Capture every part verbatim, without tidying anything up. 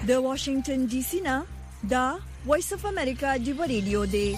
د واشنگټن ډي سي نه دا وایس اف امریکا دی ریډیو دی.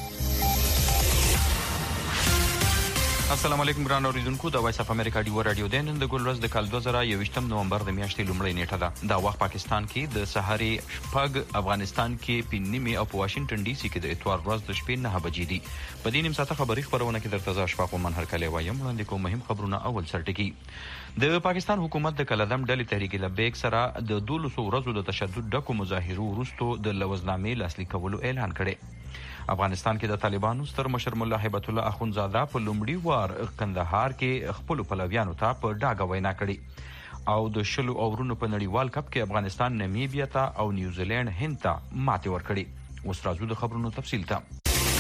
السلام علیکم ګران اوریدونکو، د وایس اف امریکا دی رادیو دی نن د ګل ورځ د کال دوه زره یوویشتم نومبر د میاشتې لومړۍ نیټه ده. دا وخت پاکستان کې د سحرې شپږ، افغانستان کې په نیمه او په واشنگټن ډي سي کې د اتوار ورځ د شپې نه بجې دي. په دې نیم ساعته خبري خبرونه کې درته زه اشفاق ومن هرکلی وایم. وړاندې کوم مهم خبرونه. اول سرټکی د پاکستان حکومت د کلدم ډلې تحریک لبیک سره د دولسو ورځو د تشدد ډکو مظاهرو وروسته د لوزنامې لاسلیک کولو اعلان کړی. افغانستان کې د طالبانو ستر مشر ملا هیبت الله اخونزاده په لومړي وار کندهار کې خپل پلویانو ته په ډاګه وینا کړې او د شلو اورونو په نړیوال کپ کې افغانستان نمیبیا ته او نیوزیلند هند ته ماتې ورکړې. اوس راځو د خبرونو تفصیل ته.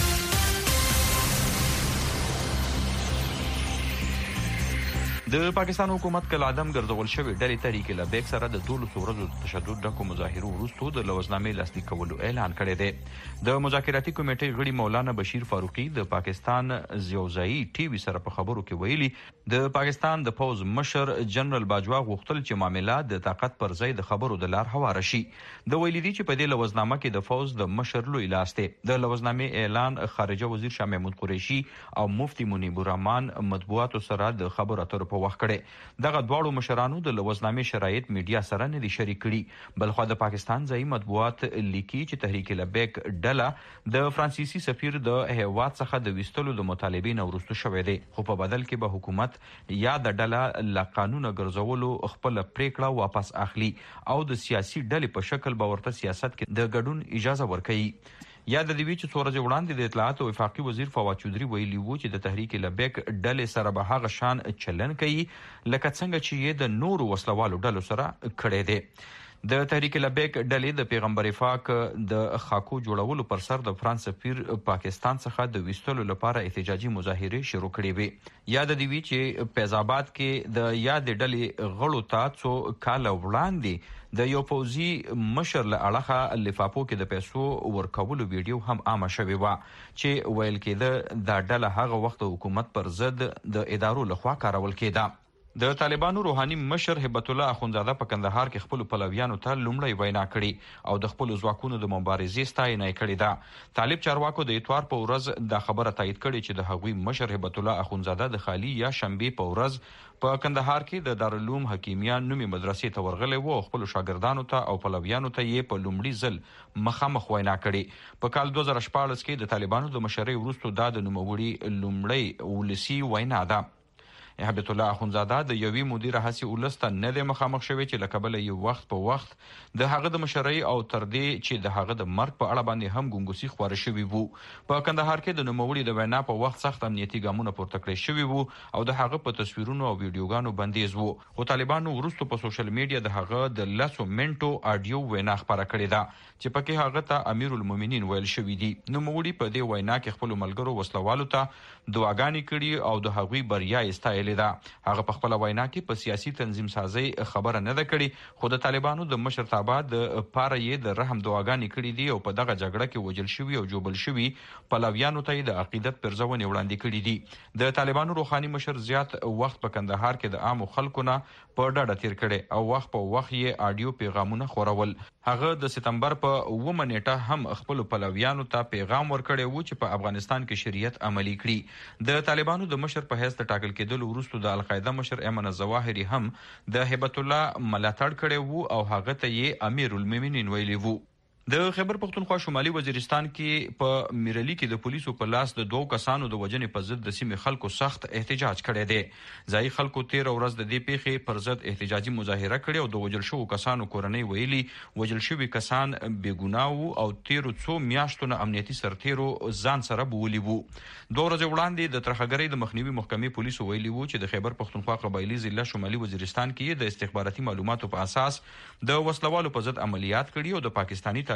د پاکستان حکومت کلادم ګرځول شوی ډلې تحریک لبیک سره د دولسو ورځو د تشدد ډکو مظاهرو وروسته د لوزنامې لاسلیک کولو اعلان کړی دی. د مذاکراتي کمیټې غړي مولانا بشیر فاروقي د پاکستان زیوزایي ټي وي سره په خبرو کې ویلي د پاکستان د پوز مشر جنرال باجوا غوښتل چې معاملات د طاقت پر ځای د خبرو د لار هواره شي. د ویلي دي چې په دې لوزنامه کې د فوز د مشر لوی لاس دی. د لوزنامې اعلان خارجه وزیر شاه محمود قریشي او مفتي منیب الرحمن مطبوعاتو سره د خبرو اترو په وخت کړي. دغه دواړو مشرانو د لوزنامې شرایط میډیا سره نه دي شریک کړي. بلخو د پاکستان ځایي مطبوعات لیکي چې تحریک لبیک ډله د فرانسیسي سفیر د هیواد څخه د ویستلو د مطالبې نه وروسته شوی دی، خو په بدل کې به حکومت یا د ډله له قانونه ګرځولو خپل پریکړه واپس اخلي او د سیاسي ډلې په شکل به ورته سیاست کې د ګډون اجازه ورکوي. یاد دی چې څو ورځې وړاندې د اطلاعات او وفاقي وزیر فواد چودري ویلي وو چې د تحریک لبیک ډلې سره به هغه شان چلن کوي لکه څنګه چې یې د نورو وسلوالو ډلو سره کړی دی. د تحریک لبیک ډلې د پیغمبر افاق د خاکو جوړولو پر سر د فرانس سفیر پاکستان څخه د ویستلو لپاره احتجاجي مظاهرې شروع کړې وې. یاد دی چې فیض آباد کې د یاد ډلې غړو ته څو کاله وړاندې د یو پوځي مشر له اړخه لفافو کې د پیسو ورکولو ویډیو هم عامه شوې وه چې ویل کېده دا ډله هغه وخت د حکومت پر ضد د ادارو لخوا کارول کېده. د طالبانو روحاني مشر هیبت الله اخونزاده په کندهار کې خپل پلویانو ته لومړی وینا کړې او د خپل ځواکونو د مبارزې ستاینه یې کړې ده. طالب چارواکو د اتوار په ورځ دا خبره تایید کړې چې د هغوی مشر هیبت الله اخونزاده د خالی یا شنبې په ورځ په کندهار کې د دارالعلوم حکیمیه نومي مدرسې ته ورغلی و او خپل شاګردانو ته او پلویانو ته یې په لومړي ځل مخامخ وینا کړې. په کال دوه زره شپاړس کې د طالبانو د مشرۍ وروسته دا د نوموړي لومړی ولسي وینا ده. هیبت الله اخونزاده د یوې مدیره هسې ولس ته نه دی مخامخ شوی چې له کبله یې وخت په وخت د هغه د مشرۍ او تر دې چې د هغه د مرګ په اړه باندې هم ګونګوسي خواره شوي وو. په کندهار کې د نوموړي د وینا په وخت سخت امنیتي ګامونه پورته کړی شوي وو او د هغه په تصویرونو او ویډیوګانو بندیز وو، خو طالبانو وروسته په سوشل میډیا د هغه د لسو منټو آډیو وینا خپاره کړې ده چې پکې هغه ته امیر المؤمنین ویل شوي دي. نوموړي په دې وینا کې خپلو ملګرو وسلوالو ته دعاګانې کړي او د هغوی بریا یې ستایلې ده. هغه په خپله وینا کې په سیاسي تنظیم سازۍ خبره نه ده کړې، خو د طالبانو د مشرتابه د پاره یې د رحم دعاګانې کړي دي او په دغه جګړه کې وژل شوي او جوبل شوي پلویانو ته یې د عقیدت پرزونې وړاندې کړي دي. د طالبانو روحاني مشر زیات وخت په کندهار کې د عامو خلکو نه په ډډه تیر کړی او وخت په وخت یې آډیو پیغامونه خورول. هغه د سپتمبر په اوومه نیټه هم خپل پلویانو ته پیغام ورکړی و چې په افغانستان کې شریعت عملي کړي. د طالبانو د مشر په حیث د ټاکل کېدلو وروسته د القاعده مشر ایمن الظواهري هم د هیبت الله ملاتړ کړی وو او هغه ته یې امیر المؤمنین ویلی وو. د خیبر پختونخوا شمالي وزیرستان کې په میرلی کې د پولیسو په لاس د دوو کسانو د وژنې په ضد د سیمې خلکو سخت احتجاج کړی دی. ځایي خلکو تېره ورځ د دې پیښې پر ضد احتجاجي مظاهره کړې او د وژل شوو کسانو کورنۍ ویلي وژل شوي کسان بېګناه وو او تېرو څو میاشتو نه امنیتي سرتېرو ځان سره بولي وو. دوه ورځې وړاندې د ترهګرۍ د مخنیوي محکمې پولیسو ویلي وو چې د خیبر پختونخوا قبایلي ضلع شمالي وزیرستان کې د استخباراتي معلوماتو په اساس د وسلوالو په ضد عملیات کړي او د پاکستاني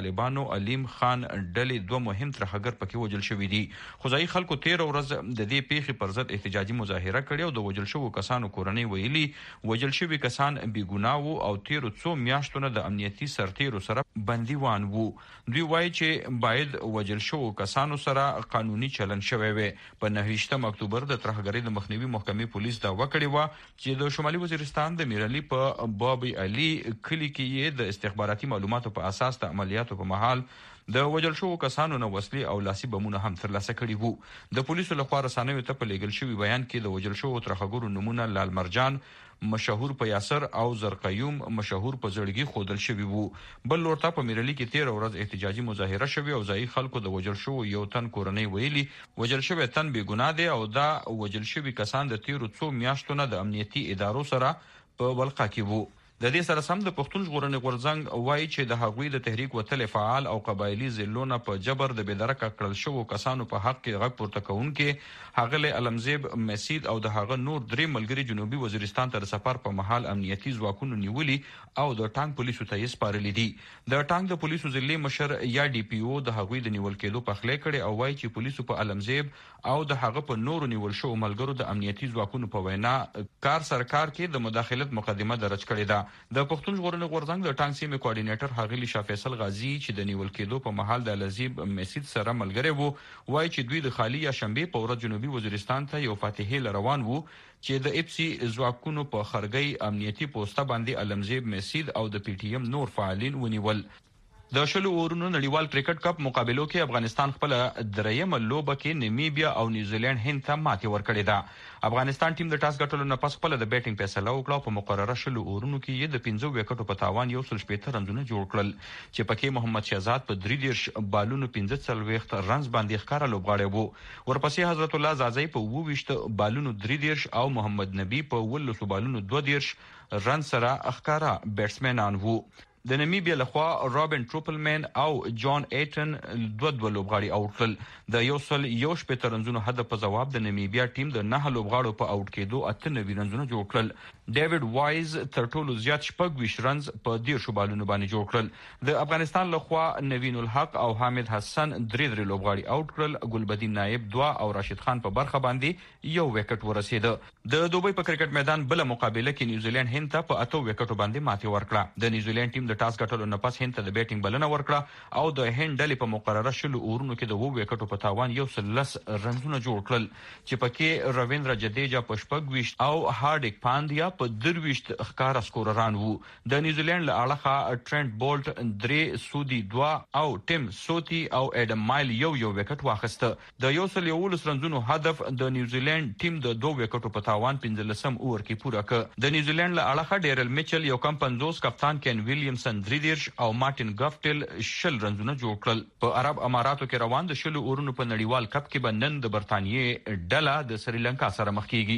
طالبانو علیم خان ډلې دوه مهم ترهګر پکې وژل شوي دي. خو ځایي خلکو تیر ورځ د دې پیښې پر ضد احتجاجي مظاهره کړې او د وژل شوو کسانو کورنۍ ویلي وژل شوي کسان بې ګناه وو او تیرو څو میاشتو نه د امنیتي سرتیرو سره بندیوان وو. دوی وایي چې باید وژل شوو کسانو سره قانوني چلن شوی وي. په نهه ویشتم اکتوبر د ترهګرۍ د مخنیوي محکمې پولیس دعوه کړې وه چې د شمالي وزیرستان د میرعلي په بابي علي کلي کې یې د استخباراتي معلوماتو په اساس د عملیاتو په مهال د وژل شوو کسانو نه وسلې او لاسي بمونه هم ترلاسه کړي وو. د پولیسو لخوا رسنیو ته په لیږل شوي بیان کې د وژل شوو ترهګرو نومونه لال مرجان مشهور په یاسر او زرقیوم مشهور په زړګي خودل شوي وو. بل لورته په میرعلي کې تیر ورځ احتجاجي مظاهره شوې او ځایي خلکو د وژل شوو یو تن کورنۍ ویلي وژل شوی تن بې ګناه دی او دا وژل شوي کسان د تیرو څو میاشتو نه د امنیتي ادارو سره په ولقه کې وو. د دې سره سم د پښتون ژغورنې غورځنګ وایي چې د هغوی د تحریک وتل فعال او قبایلي ضلعونه په جبر د بېدرکه کړل شوو کسانو په حق کې غږ پورته کوونکي ښاغلی علمزیب مسید او د هغه نور درې ملګري جنوبي وزیرستان ته د سفر په مهال امنیتي ځواکونو نیولي او د ټانک پولیسو ته یې سپارلي دي. د ټانک د پولیسو ضلعي مشر یا ډي پي او د هغوی د نیول کېدو پخلی کړي او وایي چې پولیسو په علمزیب او د هغه په نورو نیول شوو ملګرو د امنیتي ځواکونو په وینا کار سرکار کې د مداخلت مقدمه درج کړې ده. د پښتون ژغورنې غورځنګ د ټانک سیمې کوارډینیټر ښاغلي شاه فیصل غازي چې د نیول کېدو په مهال د علمزیب مسید سره ملګری وو وایي چې دوی د خالي یا شنبې په ورځ جنوبي وزیرستان ته یو فاتحې له روان وو چې د اف سي ځواکونو په خرګۍ امنیتي پوسټه باندې علمزیب مسید او د پی ټي ایم نور فعالین ونیول. د شلو اورونو نړیوال کرکټ کپ مقابلو کې افغانستان خپل درېیمه لوبه کې نیمیبیا او نیوزیلند هند ته ماتې ورکړې ده. افغانستان ټیم د ټاس ګټلو نه پس خپل د بیټینګ فیصله وکړه. په مقرره شلو اورونو کې یې د پنځه وکټو په تاوان یو سل شپېته رنزونه جوړ کړل چې پکې محمد شهزاد په درې دېرش بالونو پنځه څلوېښت رنز باندې ښکاره لوبغاړی وو. ورپسې حضرت الله زازی په اووه ویشت بالونو درې دېرش او محمد نبی په اوولسو بالونو دوه دېرش رنز سره ښکاره بیټسمنان وو. د نمیبیا لخوا رابن ټروپلمن او جان ایټن دوه دوه لوبغاړي آوټ کړل. د یو سل یو شپېته رنزونو هدف په ځواب د نمیبیا ټیم د نهه لوبغاړو په آوټ کېدو اته نوي رنزونه جوړ کړل. ډیوډ وایز تر ټولو زیات شپږ ویشت رنز په دېرشو بالونو باندې جوړ کړل. د افغانستان لخوا نوین الحق او حامد حسن درې درې لوبغاړي آوټ کړل. ګلبدین نایب دوه او راشد خان په برخه باندې یو وکټ ورسېده. د دوبۍ په کرکټ میدان بل مقابله کې نیوزیلند هند ته په اته وکټو باندې ماتې ورکړه. د نیوزیلند ټیم د ټاس ګټلو نه پس هند ته د بیټینګ بلنه ورکړه او د هند ډلې په مقرره شلو اورونو کې د اووه وکټو په تاوان یو سل لس رنزونه جوړ کړل چې پکې رویندرا جډیجا په شپږ ویشت او هاردیک پاندیا په درویشت ښکاره سکورران وو. د نیوزیلند له اړخه ټرنټ بولټ درې، سودي دوه او ټیم سوتی او اډم مایل یو یو وکټ واخیسته. د یو سل یولس رنزونو هدف د نیوزیلند ټیم د دوه وکټو په تاوان پنځلسم اوور کې پوره کړ. د نیوزیلند له اړخه ډیرل میچل یو کم پنځوس، کپتان کین ویلیامسن درې دېرش او مارټین ګفټل شل رنزونه جوړ کړل. په عرب اماراتو کې روان د شلو اورونو په نړیوال کپ کې به نن د برتانیې ډله د سریلانکا سره مخ کیږي.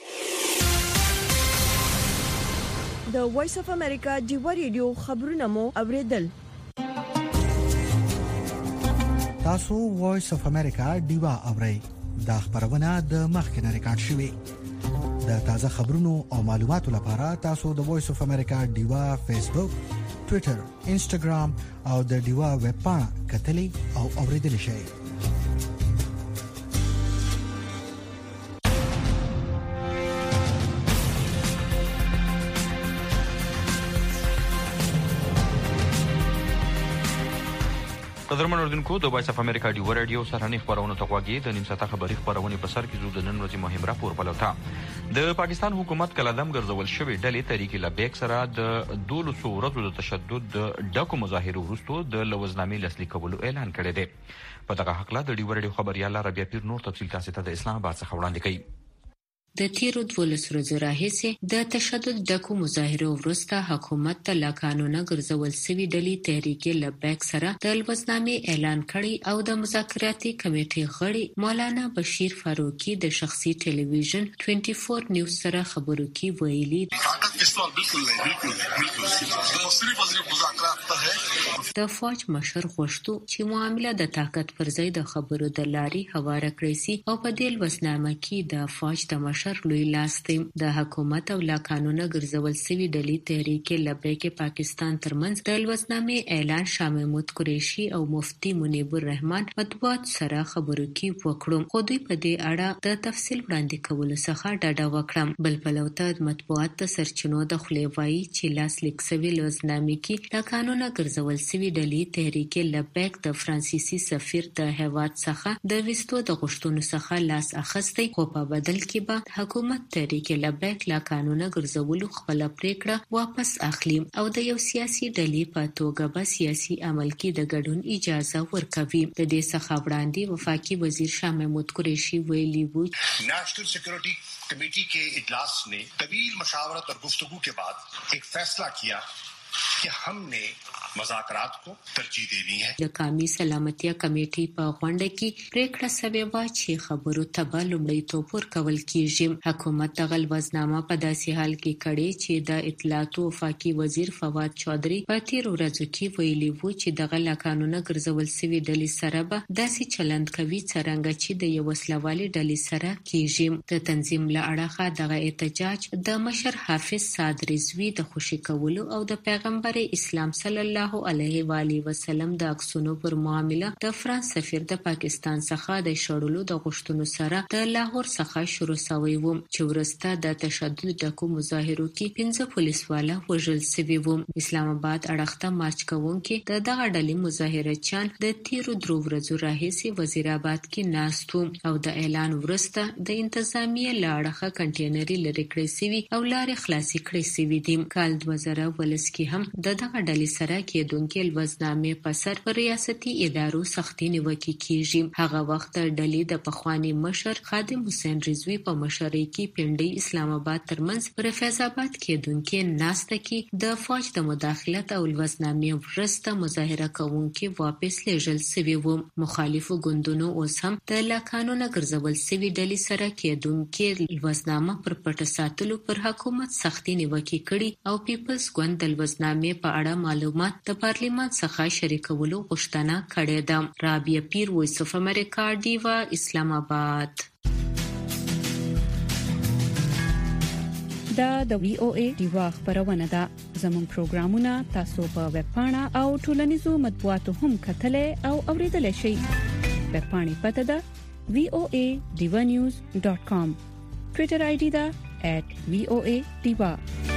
د وایس اف امریکا ډیوا ریډیو خبرونه مو اوریدل. تاسو وایس اف امریکا ډیوا اورئ. دا خبرونه د مخکنه ریکارډ شوې. د تازه خبرونو او معلوماتو لپاره تاسو د وایس اف امریکا ډیوا فیسبوک، ټوئیټر، انسټاګرام او د ډیوا ویب پاڼه کتلی او اوریدل شئ. قدرمن اوردونکو، د وایس اف امریکا ډیوا رادیو سرهني خبرونه ته غوږی د نیم ساعته خبري خبرونه په سر کې زو د نن ورځې مهم راپور پلوته. د پاکستان حکومت کلادم ګرځول شوی ډلې طریق لبیک سره د دولسو ورځو د تشدد د ډکو مظاهرو وروسته د لوزنامې لاسلیک کولو اعلان کړی دی. په دغه حق له د ډیوا رادیو خبريال ربيع پیر نور تفصیل تاسو ته د اسلام آباد څخه وړاندې کوي. د تیرو دولس ورځو راهیسې د تشدد ډکو مظاهرو وروسته حکومت ته لا قانونه ګرځول سوي ډلې تحریک لبیک سره د لوزنامې اعلان کړی او د مذاکراتي کمیټې غړي مولانا بشیر فاروقي د شخصي ټلویزیون چوبیس نیوز سره خبرو کې ویلي د فوج مشر غوښتو چې معامله د طاقت پر ځای د خبرو د لارې هواره کړی سي او په دې لوزنامه کې د فوج د مشر مشر لوی لاس دی. د حکومت او لا قانونه ګرځول سوي ډلې تحریک لبیک پاکستان ترمنځ د لوزنامې اعلان شاه محمود قریشي او مفتي منیب الرحمن مطبوعات سره خبرو کې وکړو، خو دوی په دې اړه د تفصیل وړاندې کولو څخه ډاډه وکړه. بل پلو ته مطبوعات ته سرچینو د خلیوایي چې لاس لیک سوي لوزنامې کې لا قانونه ګرځول سوي ډلې تحریک لبیک د فرانسیسي سفیر د هیواد څخه د وستو د غشتونو څخه لاس اخیستی، خو په بدل کې به حکومت تحریک لبیک لا قانونه ګرځولو خپل پریکړه واپس اخلي او د یو سیاسي ډلې په توګه به سیاسي عمل کې د ګډون اجازه ورکوي. د دې څخه وړاندې وفاقي وزیر شاه محمود قریشي ویلي وو national security committee के इजलास ने तवील मशावरत और गुफ्तगू के बाद एक फैसला किया कि हमने مذاکرات کو ترجیح دینی ہے. د قومي سلامتیا کمیټې په غونډه کې پریکړه شوې و چې خبرو ته به لومړیتوب ورکول کیږي. حکومت د غلبزنامه په داسې حال کې کړي چې د اطلاعات او وفاقي وزیر فواد چودري په تیر ورځو کې ویلي وو چې د غلا قانون ګرځول سوي ډلې سره به داسې چلند کوي څنګه چې د یو وسلوالي ډلې سره کیږي. د تنظیم له اړخه دغه احتجاج د مشر حافظ سعد رضوی د خوشی کولو او د پیغمبر اسلام صلی الله علیه و آله وسلم د عکسونو پر معامله د فرانس سفیر د پاکستان څخه د شړلو د غوښتنو سره د لاهور څخه شروع شوی و چې ورسته د تشدد ډکو مظاهرو کې پنځه پولیسواله وژل شوي وو. اسلام آباد اړخته مارچ کوونکي د دغه ډلې مظاهرچیان د تیرو درو ورځو راهیسې وزیر آباد کې ناست وو او د اعلان ورسته د انتظامیه له اړخه کنټینري لري کړی شوي او لارې خلاصې کړې شوي دي. کال دوه زره ولس کې هم د دغه ډلې سره کېدونکې لوزنامې په سر پر ریاستي ادارو سختي نیوکې کیږي. هغه وخت ډلې د پخوانی مشر خادم حسین رضوی په مشرۍ کې پنډي اسلام آباد ترمنځ پر فیض آباد کېدونکې ناسته کې د فوج د مداخلت او لوزنامې ورسته مظاهره کوونکې واپس لیږل شوي وو. مخالفو ګوندونو اوس هم د لا قانونه ګرځول سوي ډلې سره کېدونکې لوزنامه پر پټه ساتلو پر حکومت سختي نیوکې کړي او پیپلز ګوند د لوزنامې په اړه معلومات د پارلیمان څخه شریکولو غوښتنه کړې ده. رابعه پیر، وایس اف امریکا، ډیوا، اسلام آباد. دا د وی او ای ډیوا خبرونه ده. زموږ پروګرامونه تاسو په ویب پاڼه او ټولنیزو مطبوعاتو هم کتلې او اوریدلای شئ. ویب پاڼې پته ده وی او ای ډیوا نیوز ډاٹ کام. ټوئیټر آی ډي ده ایٹ وی او ای ډیوا.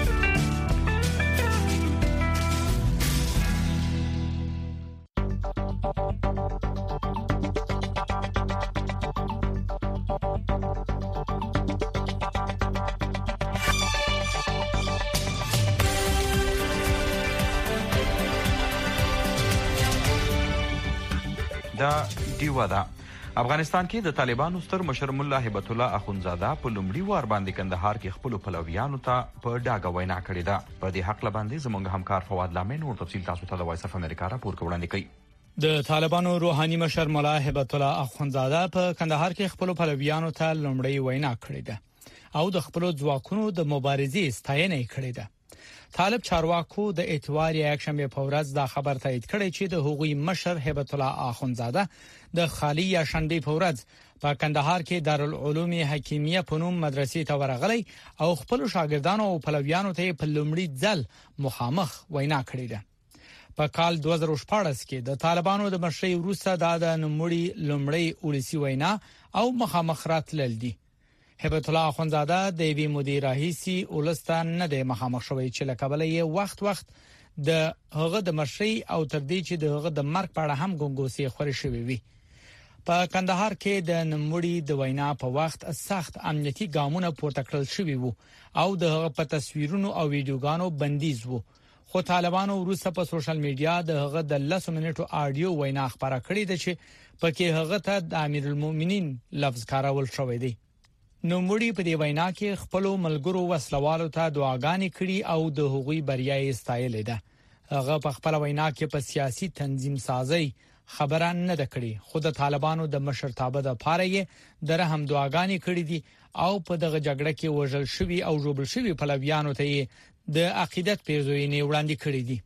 دا دیوا ده. افغانستان کې د طالبانو ستر مشر مولا هیبت الله اخونزاده په لومړي وار باندې کندهار کې خپل پلویانو ته په ډاګه وینا کړې ده. په دې حق باندې زموږ همکار فواد لامین ور تفصیل تاسو ته د وایس اف امریکا راپور وړاندې کوي. د طالبانو روحاني مشر مولا هیبت الله اخونزاده په کندهار کې خپل پلویانو ته لومړی وینا کړې ده او د خپل ځواکونو د مبارزې ستاینه کړې ده. طالب چارواکو د اتوار یک شنبه په ورځ دا خبر تایید کړی چې د هغوی مشر هیبت الله اخونزاده د خالی یا شنبه په ورځ په کندهار کې دارالعلوم حکیمیه په نوم مدرسې ته ورغلی او خپل شاګردانو او پلویانو ته په لومړي ځل مخامخ وینا کړې ده. په کال دوه زره شپږ کې د طالبانو د مشرۍ وروسته د نوموړي لومړی اولسي وینا او مخامخ راتلل دي. هیبت الله اخونزاده د وی مدیر رئیسي اولستان نه د مخامخ شوی چې لکبلې یې وخت وخت د هغه د مشرۍ او تر دې چې د هغه د مرګ په اړه هم ګونګوسي خوري شوی وي. په کندهار کې د نوموړي د وینا په وخت سخت امنیتي ګامونه پورته کړل شوی وو او د هغه په تصویرونو او ویډیوګانو بندیز وو. خو طالبانو وروسته په سوشل میډیا د هغه د لس منټو آډیو وینا خبره کړې ده چې پکې هغه ته د امیر المؤمنین لفظ کارول شوی دی. نوموړي په دې وینا کې خپل ملګرو وسلوالو ته دعاګانې کړې او د هغوی بریا یې ستایلې ده. هغه په خپل وینا کې په سیاسي تنظیم سازي خبره نه ده کړې، خو د طالبانو د مشرتابه د پاره یې د رحم دعاګانې کړې دي او په دغه جګړه کې وژل شوی او ژوبل شوی پلویانو ته د عقیدت پیرزوینې وړاندې کړې دي.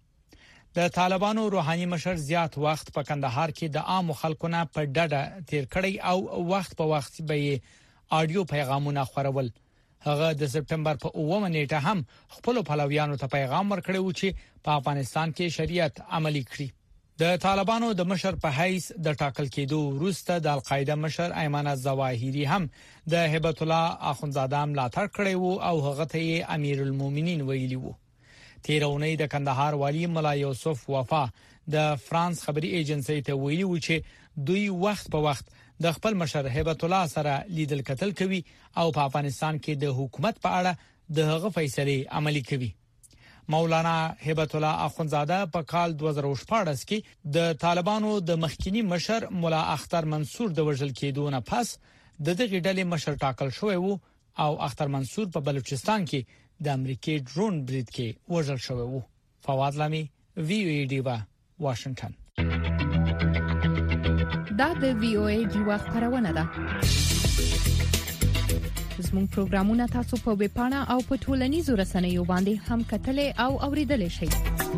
د طالبانو روحاني مشر زیات وخت په کندهار کې د عام خلکو نه په ډډه تیر کړی او وخت په وخت به آډیو پیغامونه خورول. هغه د سپټمبر په اوومه نیټه هم خپل پلویانو ته پیغام ورکړی و چې په افغانستان کې شریعت عملي کړي. د طالبانو د مشر په حیث د ټاکل کېدو وروسته د القاعده مشر ایمن الظواهری هم د هبت الله اخونزاده ملاتړ کړی وو او هغه ته امیر المؤمنین ویلی وو. تیرونی د کندهار والی ملا یوسف وفا د فرانس خبري ایجنسی ته ویلی و چې دوی وخت په وخت د خپل مشر هبت الله سره لیدل کتل کوي او په افغانستان کې د حکومت په اړه د هغه فیصله عملي کوي. مولانا هبت الله اخونزاده په کال دوه زره شپږ کې د طالبانو د مخکینی مشر مولا اختر منصور د وژل کېدو نه پس د دغه ډلې مشر ټاکل شوی وو او اختر منصور په بلوچستان کې د امریکای ډرون برید کې وژل شوی وو. فواد لامي وی او ای ډیوا واشنگټن. دا د وی او ای ډیوا خبرونه ده. زموږ پروګرامونه تاسو په ویب پاڼه او په ټولنیزو رسنیو باندې هم کتلې او اوریدلې شئ.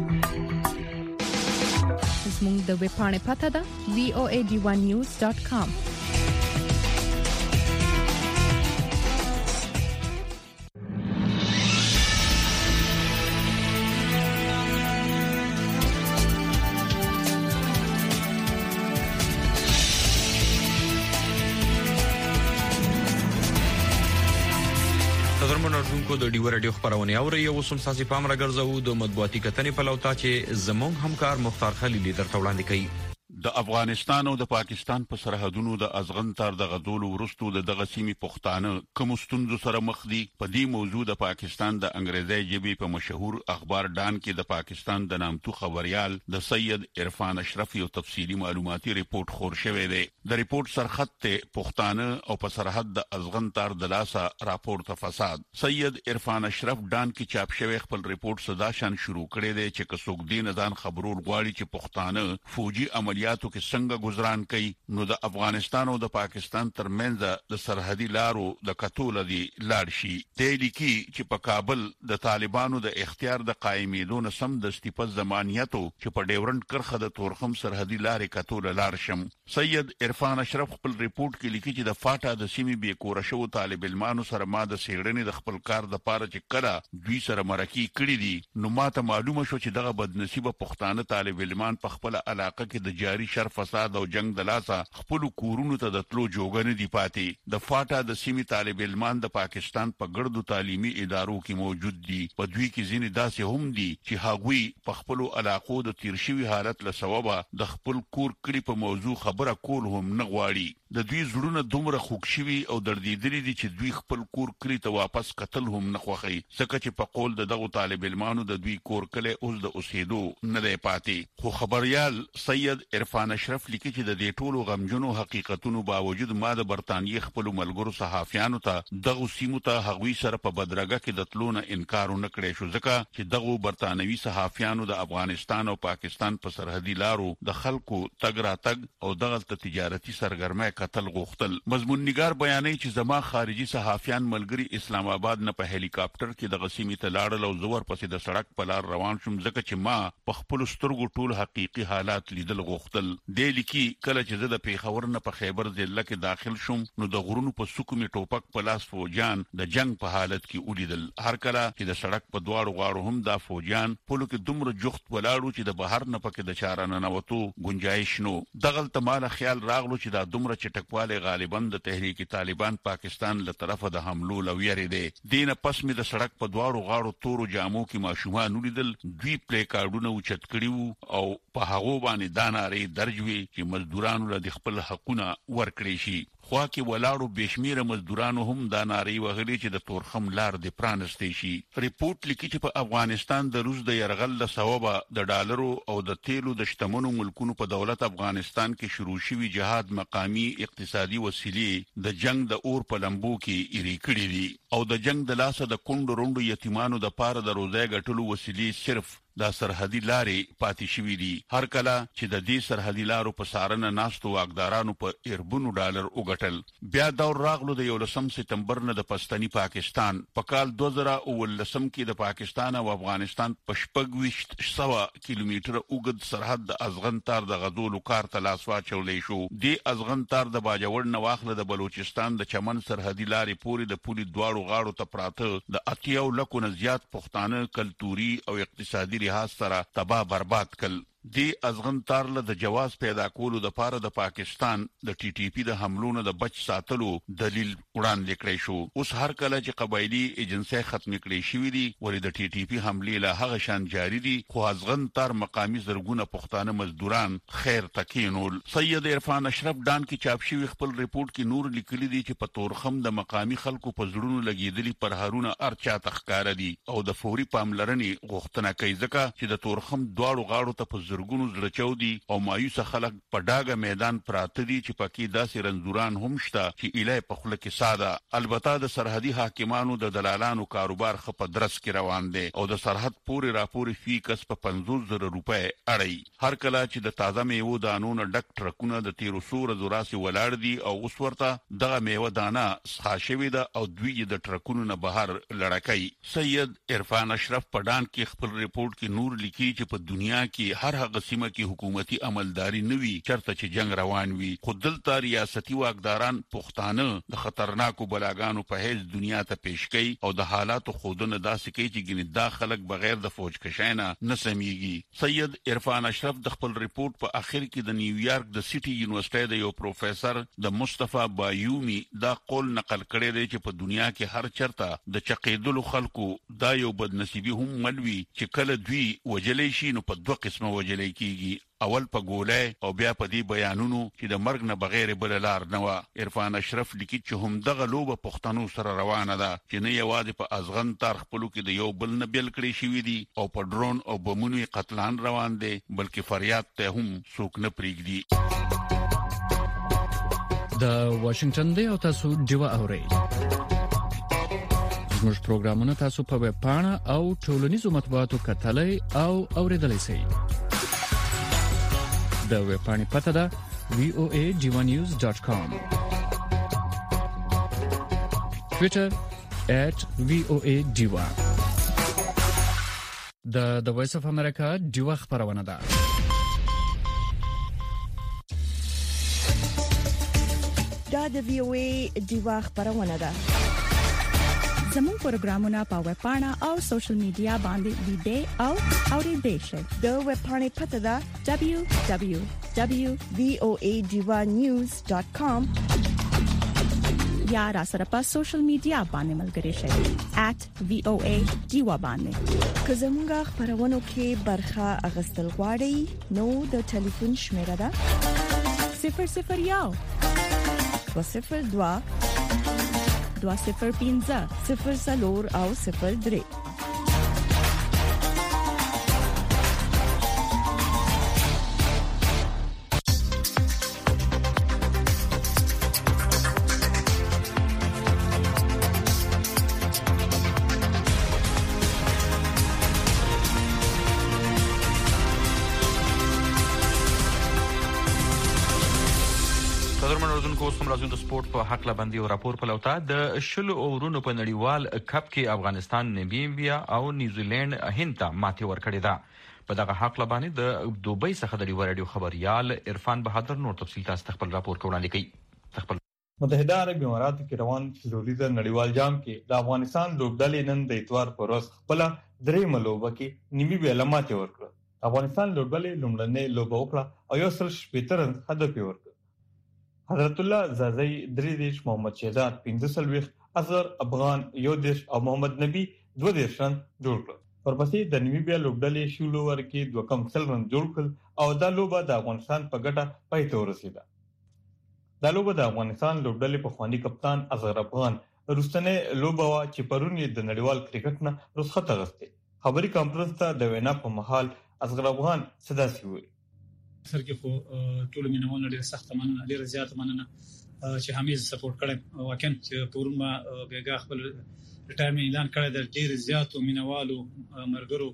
زموږ د ویب پاڼې پته ده وی او ای ډی ون نیوز ډاټ کام. کو د ډیو رادیو خبرونه اوري او سم ساسي پام راګرځو د مطبوعاتي کتنې په لوتا چې زمونږ همکار مختار خلیل درته وړاندې کوي. د افغانستان او د پاکستان په سرحدونو د ازغن تر د غدول ورستو د دغه سیمې پښتانه کوم ستونزو سره مخ دي. په دې موضوع د پاکستان د انګریزي ژبې په مشهور اخبار ډان کې د پاکستان د نامتو خبريال د سید عرفان اشرف یو تفصیلی معلوماتي ریپورت خور شوی دی. د ریپورت سرخط ته پښتانه او په سرحد د ازغن تر د لاسه راپورټ فساد. سید عرفان اشرف ډان کې چاپ شوی خپل ریپورت صدا شان شروع کړی دی چې کڅوګ دین ځان خبرول غواړي چې پښتانه فوجي عملیاتو کې څنګه گزاران کوي نو د افغانستان او د پاکستان ترمنځ د سرحدي لارو د کټول دی لاړ شي. د لیکي چې په کابل د طالبانو د اختیار د قائمېدو نه سم د استفاده زمانیتو چې په ډیورنډ کرخه د تورخم سرحدي لارې کټول لاړ شم. سید عرفان اشرف خپل ریپورت کې لیکي چې د فاټا د سیمې به کور شو طالب علمانو سره ما د سیړنې د خپل کار د پاره چې کړه دوی سره مرکی کړی دي نو ماته معلومه شو چې دغه بدنصیبه پښتانه طالب علمان په خپل علاقه کې د جاری شر فساد او جنگ د لاسه خپل کورونو ته د تلو جوګنه دی پاتې. د فاټا د سیمې طالب علمان د پاکستان په ګردو تعلیمي ادارو کې موجود دي. په دوی کې ځینې داسې هم دي چې هغوی په خپل علاقو د تیر شوی حالت له سببه د خپل کور کړي په موضوع خبره کول هم نه غواړي. د دوی زړونه دومره خوږ شوي او دردیدلي دي چې دوی خپل کور کړي ته واپس قتل هم نه خوښي ځکه چې په قول د دغه طالب علمانو د دوی کور کله اوس د اوسېدو نه دی پاتې. خو خبريال سید عرفان اشرف لیکي چې د دې ټولو غمجنو حقیقتونو باوجود ما د برتانیې خپل ملګرو صحافیانو ته دغه سیمو ته هغوی سره په بدرګه کې د تلونه انکار نه کړی شو ځکه چې دغه برتانوي صحافیانو د افغانستان او پاکستان په سرحدي لارو د خلکو تګ را تګ او دغه تجارتي سرګرمۍ قتل غوښتل. مضمون نگار بیانوي چې زما خارجي صحافیان ملګری اسلام آباد نه په هلیکاپټر کې د غسیمې ته لاړل او زور پسې د سړک په لار روان شوم ځکه چې ما په خپل سترګو ټول حقيقي حالات لیدل غوښتل. د لیکي کله چې زه د پیښور نه په خیبر ضلع کې داخل شوم نو د غرونو په سکو می ټوپک په لاس فوجان د جنگ په حالت کې ولیدل. هر کله چې د سړک په دواړو غاړو هم دا فوجان په لکه دومره جخت ولاړو چې د بهر نه پکې د چارانه نوتو گنجائش نو. دغه تماله خیال راغلو چې دا دومره چټکواله غالبا د تحریک طالبان پاکستان له طرفه د حملو لویری دی. دینه پس می د سړک په دواړو غاړو تورو جامو کې ماشومان ولیدل. دوی پلی کارډونه اوچت کړیو او په هغه باندې داناري درجوي چې مزدورانو له خپل حقونه ورکړي شي. خوا کې ولاړو بشمیره مزدورانو هم دا ناری وغلی چې د تورخم لار د پرانستې شي. ریپورت لیکي چې په افغانستان د روس د يرغل له سببه د ډالرو او د تیلو د شتمنو ملکونو په دولت افغانستان کې شروع شوی جهاد مقامی اقتصادي وسیلې د جنگ د اور په لمبو کې ایری کړی دي او د جنگ د لاسه د کندو روندو یتیمانو د پاره د روزای غټلو وسیلې صرف د سرحدي لارې پاتې شوې دي. هر کله چې د دې سرحدي لارو په سارنه ناستو واګدارانو په اربونو ډالر وګټل. بیا دور راغلو د یولسم سپتمبر نه د پښتني پاکستان په کال دوه زره ولسم کې د پاکستان او افغانستان په شپږ ویشت سوه کیلومتره اوږد سرحد د ازغن تار د غزولو کار ته لاس واچولې شو. د ازغن تار د باجوړ نه واخله د بلوچستان د چمن سرحدي لارې پورې د پولي دواړو غاړو ته پراته د اتیاو لکو نه زیات پښتانه کلتوري او اقتصادي لحاظ سره تباہ برباد کړل. دی ازغن تار له د جواز پیدا کولو د پاره د پاکستان د ټي ټي پی د حملو نه د بچ ساتلو دلیل وړاندې کړی شو. اوس هر کله چې قبایلی ایجنسی ختم کړي شوې دي ورې د ټي ټي پی حملې له هغه شان جاری دي، خو ازغن تار مقامی زرګونه پښتانه مزدوران خیر تکینول. سید عرفان اشرف ډان کې چاپ شوی خپل ریپورت کې نور لیکلي دي چې په تورخم د مقامی خلکو په زړونو لګیدلي پرهارونه ارچا تخکار دي او د فوري پاملرنې غوښتنه کوي، ځکه چې د تورخم دواړو غاړو ته په زرګونو زړه چودي او مایوس خلک په ډاګه میدان پراته دي چې پکې داسې رنزوران هم شته چې الای په خله کې ساده. البته د سرحدي حاکمانو د دلالانو کاروبار خپ درس کې روان دي او د سرحد پورې راپورې فی کس په پنځوس زره روپۍ اړي. هر کله چې د تازه میوه دانو نه ډک ټرکونه د تیرو سور زوراسي ولاړ دي او اوس ورته دغه میوه دانه ښه شوی ده او دوی د ټرکونو نه بهر لړکای. سید عرفان اشرف پډان کې خپل ریپورت کې نور لیکي چې په دنیا کې هر هغه سیمه کې حکومتي عملداري نوي چرته چې جنگ روان وي، خو دلته ریاستي واکداران پښتانه د خطرناکو بلاګانو په هیڅ دنیا ته پیش کوي او د حالاتو خودونه داسې کوي چې ګنې دا خلک بغیر د فوج کشاینه نه سميږي. سید عرفان اشرف د خپل ریپورت په اخر کې د نیویارک د سټي یونیورسيټي د یو پروفیسور د مصطفی بایومي دا قول نقل کړی دی چې په دنیا کې هر چرته د چقیدلو خلکو دا یو بدنصیبي هم ملوي چې کله دوی وجلې شي نو په دوه قسمه وجلې کیږي، اول په ګولای او بیا په دې بیانونو چې د مرګ نه بغیر بل لار نه و. عرفان اشرف لیکي چې هم دغه لوبه پښتنو سره روانه ده چې نه یوازې په ازغن تار خپلو کې د یو بل نه بیل کړی شوی دي او په ډرون او بمونو قتلان روان دي، بلکې فریاد ته هم څوک نه پریږدي. د واشنگټن دی او تاسو دیوا اورئ. زموږ پروګرامونه تاسو په ویب پاڼه او ټولنیزو مطبوعاتو کتلای او اوریدلای شئ. د ویب پاڼې پته ده وی او ای ډیوا نیوز ډاټ کام، ټویټر ایٹ وی او ای ډیوا. د د وایس اف امریکا ډیوا خبرونه ده. دا د وی او ای ډیوا خبرونه ده. زموږ پروګرامونه په ویب پاڼه او سوشل میډیا باندې ویډیو او اوریدل شئ. د ویب پاڼې پته ده دبليو دبليو دبليو ډاټ وی او ای ډیوا نیوز ډاټ کام یا را سره په سوشل میډیا باندې ملګری شئ ایٹ وی او ای ډیوا باندې. که زموږ خبرونو کې برخه اغستل غواړئ نو د ټلیفون شمیره ده صفر صفر یو دو صفر دو دو صفر پنځه صفر صفر او صفر درې. راځو د سپورت په حق لا باندې او راپور په لوتا د شلو اورونو په نړیوال کپ کې افغانستان نمیبیا او نیوزیلند هند ته ماتې ورکړې ده. په دغه حق لا باندې د دوبۍ څخه د ریو رادیو خبريال عرفان بهادر نور تفصیل تاسو خپل راپور وړاندې کوي. خپل متحده عرب اماراتو کې روان فلوریدا نړیوال جام کې د افغانستان لوبډلې نن د اتوار پر ورځ خپل درې ملوبه کې نیمبیا لماتې ورکړه. افغانستان لوبډلې لومړنۍ لوبه وکړه او یو سل شپږ هدف ورکړ. حضرت الله زازی درې دیش، محمد شهزاد پنځه سلويخ، اظهر افغان یو دیش او محمد نبی دوه دیش رن جوړ کړ. ورپسې د نیمبیا لوبډلې شولو ورکې دوه کم سل رن جوړ کړ او دا لوبه د افغانستان په ګټه پای ته ورسېده. دا لوبه د افغانستان لوبډلې په خواني کپتان اظهر افغان رستنه لوبه وا چې پرون د نړیوال کرکټ نه رخصت غوښته. خبري کانفرنس ته د وینا په محل اظهر افغان صدا سوي سر کې خو ټول مینوال ډېر سخت مننه، ډېر زیات مننه چې همیشه سپورټ کړم. واقعا چې پرون ما بیګا خپل ریټایرمنټ اعلان کړی د ډېر زیاتو مینوالو مرګرو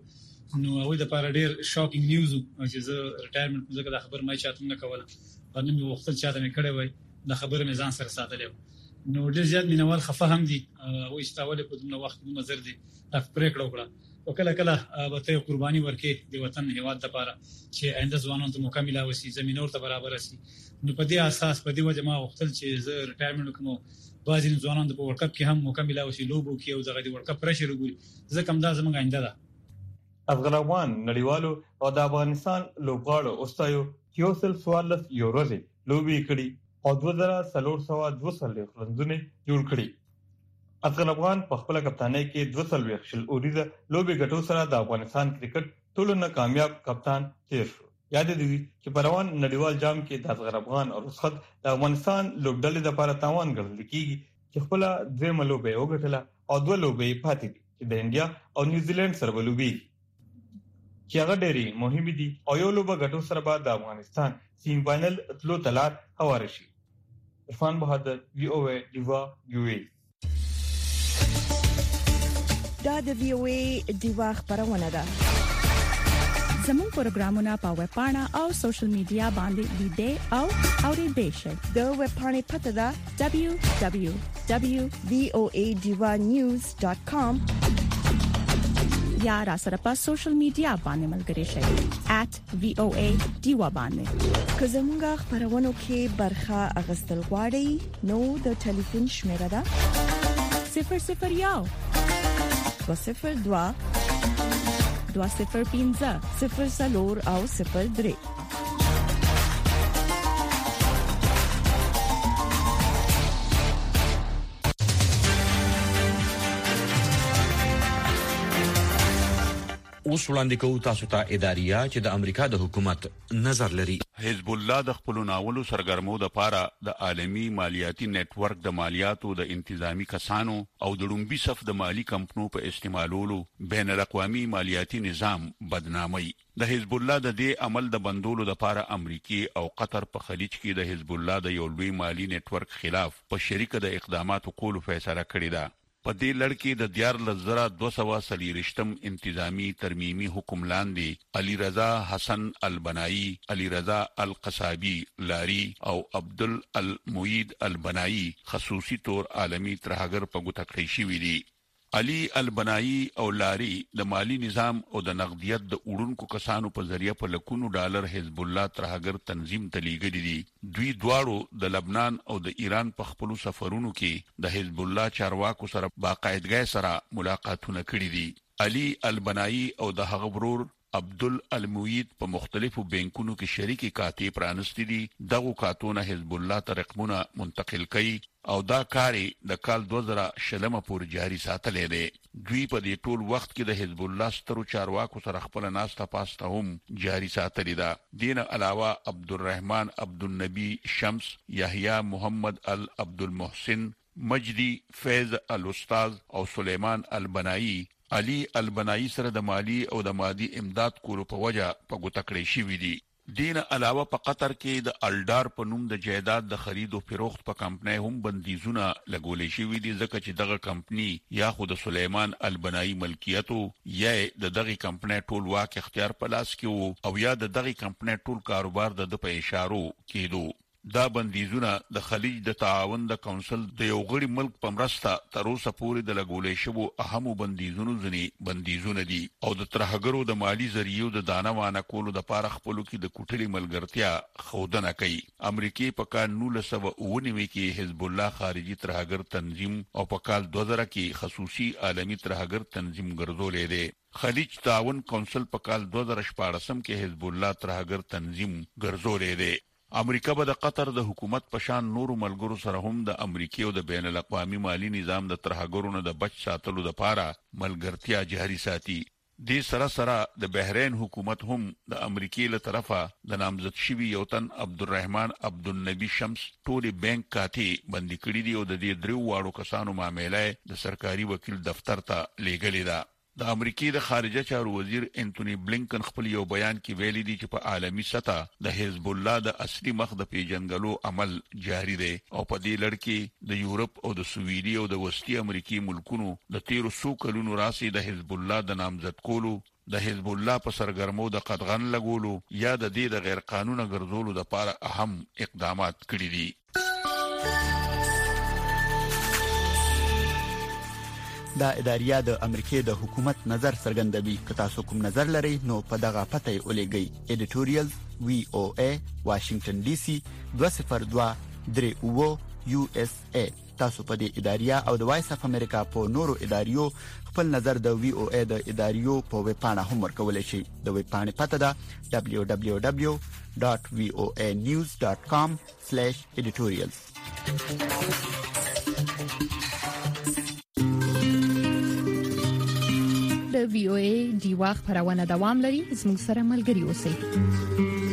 نو هغه د لپاره ډیر شاکینګ نیوز چې زه ریټایرمنټ زګه د خبر مې چاته نه کوله په نن یو وخت چاته مې کړې وای د خبر مې ځان سره ساتلې نو ډیر زیات مینوال خفه هم دي او استاوله په دغه وخت نو نظر دي تاسو پرې کړو کړه او کله کله به ته قرباني ورکې د وطن هیواد لپاره چې آینده ځوانانو ته موقع ملا وسی زمينور ته برابر شي نو په دې اساس په دې وجه ما وختل چې زه ریټایرمنټ کوم بعضی ځوانان د ورلد کپ کې هم موقع ملا وسی لوبو کې او دغه د ورلد کپ پرشر وګوري زه کوم دا زمونږ آینده ده افغانان نړیوالو او د افغانستان لوبغاړو اوستایو یوسل سوالس یوروزي لوبي کړي او دوه زره څلور سوه دوه څلوېښت رنونه جوړ کړي افغان په خپل کپتانۍ کې دوه څلوېښت شل اوریزه لوبي ګټو سره د افغانستان کرکټ ټولو نه کامیاب کپتان تیر شو یاد دي چې پروان نړیوال جام کې د افغان او رسخت د افغانستان لوبډلې لپاره تاوان ګرځول کیږي چې خپل دوه ملوبه وګټله او دوه لوبې پاتې دي چې د انډیا او نیوزیلند سره ولوبي چې هغه ډېری مهمه دي او یو لوبه ګټو سره بعد د افغانستان سیم فائنل تلو تلار هوار شي عرفان بهادر وی او ای دیوا یو ای دا د وی او ای دیوا خبرونه ده زموږ پروګرامونه په ویب پاڼه او سوشل میډیا باندې لیدئ او اوریدئ شئ د ویب پاڼې پته ده دبليو دبليو دبليو ډاټ وی او ای دیوا نیوز ډاټ کام یا را سره په سوشل میډیا باندې ملګري شئ ایٹ وی او ای دیوا باندې که زموږ خبرونه کې برخه اغستل غواړئ نو د ټلیفون شمیره ده صفر صفر یو صفر دوه دوه صفر پنځه صفر څلور او صفر درې اوس وړاندې کوو تاسو ته اداریه چې د امریکا د حکومت نظر لري حزب الله د خپل ناولو سرګرمو د پاره د عالمی مالیاتي نت ورک د مالیاتو د انتظامی کسانو او د لومبي صف د مالی کمپنو په استعمالولو بین الاقوامي مالیاتي نظام بدنامي د حزب الله د دې عمل د بندولو د پاره امریکای او قطر په خلیج کې د حزب الله د یو لوی مالی نت ورک خلاف په شریکه د اقداماتو کولو فیصله کړې ده په دې لړ کې د دیار لزرا دوه سوه سلیریشتم انتظامی ترمیمی حکم لاندې علي رضا حسن البنایی علي رضا القصابی لاری او عبد المعید البنایی خصوصي طور عالمی ترهګر په ګوته کړی شوی دی علي البنایی او لاری د مالی نظام او د نقدیت د اورونکو کسانو په ذریعہ په لکونو ډالر حزب الله ترهګر تنظیم تلیګل دي دوی دواړو د لبنان او د ایران په خپل سفرونو کې د حزب الله چارواکو سره باقاعدګۍ سره ملاقاتونه کړي دي علي البنایی او د هغه ورور عبد المعید په مختلفو بانکونو کې شریکي کاتی پرانستی دي دغه کاتونه حزب الله ته رقمونه منتقل کړي او دا کاری د کال دوه زره شلمه پورې جاری ساتلې ده دوی په دې ټول وخت کې د حزب الله سترو چارواکو سره خپل ناسته پاسته هم جاری ساتلې ده دین علاوه عبدالرحمن عبدالنبی شمس یحیی محمد ال عبدالمحسن مجدی فیض الاستاذ او سلیمان البنایی علي البنایی سره د مالی او د مادي امداد کولو په وجه په ګوته کړی شوی دی دین علاوه په قطر کې د الډار په نوم د جایداد د خرید او فروخت په کمپنۍ هم بندیزونه لګولې شوی دي ځکه چې دغه کمپنۍ یا خو د سلیمان البنایی ملکیتو یا د دغه کمپنۍ ټول واک اختیار په لاس کې او یا د دغه کمپنۍ ټول کاروبار د په اشارو کېدو دا بندیزونه د خلیج د تعاون د کونسل د یو غړي ملک په مرسته تر اوسه پورې د لګولې شوو اهمو بندیزونو ځنی بندیزونه دي او د ترهګرو د مالی ذریعو د دانه وانه کولو د پاره خپلو کې د کوټلي ملګرتیا خودنه کوي امریکای په کال نولس سوه اوه نوي کې حزب الله خارجي ترهګر تنظیم او په کال دوه زره کې خصوصي عالمی ترهګر تنظیم ګرځولې ده خلیج تعاون کونسل په کال دوه زره شپږم کې حزب الله ترهګر تنظیم ګرځولې ده امریکا به د قطر د حکومت په شان نورو ملګرو سره هم د امریکای او د بین الاقوامي مالی نظام د ترهګرونو د بچ ساتلو لپاره ملګرتیا جاري ساتي د سره سره د بحرین حکومت هم د امریکای له طرفه د نامزد شوی یو تن عبدالرحمن عبدالنبی شمس ټول بانک کاتی بندي کړی دی او د دې درو واړو کسانو معاملې د سرکاري وکیل دفتر ته لیږلې ده د امریکای د خارجه چارو وزیر انټونی بلینکن خپل یو بیان کې ویلي دی چې په عالمی سطح د حزب الله د اصلي مخ د پیژنګلو عمل جاری دی او په دې لړ کې د یورپ او د سویلي او د وسطي امریکای ملکونو د تیرو څو کلونو راسي د حزب الله د نامزد کولو د حزب الله په سرګرمو د قدغن لګولو یا د دې د غیر قانوني ګرځولو لپاره اهم اقدامات کړي دي. دا اداریه د امریکای د حکومت نظر څرګندوي. که تاسو کوم نظر لرئ نو په دغه پته یې ولېږئ. ایډیټوریال وی او ای واشنگټن ډي سي دوه صفر دوه درې اوه یو اس ای. تاسو په دې اداریه او د وایس اف امریکا په نورو اداریو خپل نظر د وی او ای د اداریو په ویب پاڼه هم ورکولای شئ. د ویب پاڼې پته ده دبليو دبليو دبليو ډاټ وی او ای نیوز ډاټ کام سلیش ایډیټوریالز. د وی او ای ډیوا خبرونه دوام لري. زموږ سره ملګري اوسئ.